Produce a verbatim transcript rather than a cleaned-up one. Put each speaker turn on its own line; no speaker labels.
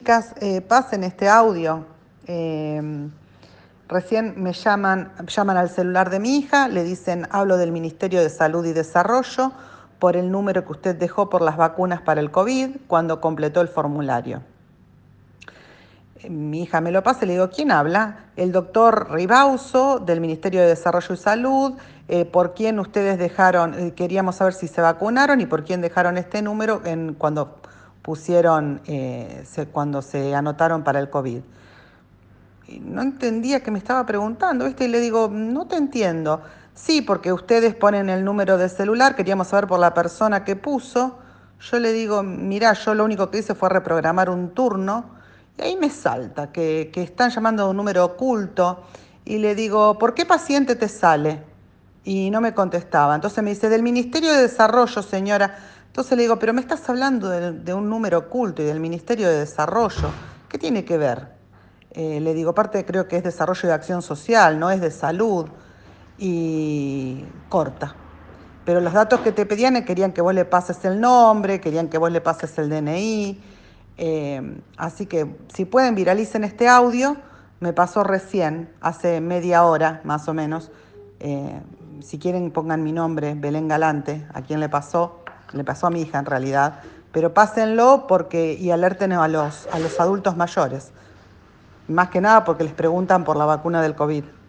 Chicas, eh, pasen este audio. Eh, recién me llaman, llaman al celular de mi hija, le dicen, hablo del Ministerio de Salud y Desarrollo por el número que usted dejó por las vacunas para el COVID cuando completó el formulario. Eh, Mi hija me lo pasa y le digo, ¿quién habla? El doctor Ribauso del Ministerio de Desarrollo y Salud, eh, por quién ustedes dejaron, eh, queríamos saber si se vacunaron y por quién dejaron este número en, cuando pusieron, eh, se, cuando se anotaron para el COVID. Y no entendía que me estaba preguntando, ¿viste? Y le digo, no te entiendo. Sí, porque ustedes ponen el número de celular, queríamos saber por la persona que puso. Yo le digo, mirá, yo lo único que hice fue reprogramar un turno. Y ahí me salta, que, que están llamando a un número oculto. Y le digo, ¿por qué paciente te sale? Y no me contestaba. Entonces me dice, del Ministerio de Desarrollo, señora. Entonces le digo, pero me estás hablando de, de un número oculto y del Ministerio de Desarrollo. ¿Qué tiene que ver? Eh, le digo, parte creo que es desarrollo de acción social, no es de salud. Y corta. Pero los datos que te pedían eh, querían que vos le pases el nombre, querían que vos le pases el D N I. Eh, así que si pueden viralicen este audio, me pasó recién, hace media hora más o menos. Eh, si quieren pongan mi nombre, Belén Galante, a quien le pasó, le pasó a mi hija en realidad, pero pásenlo porque y alerten a los, a los adultos mayores, más que nada porque les preguntan por la vacuna del COVID.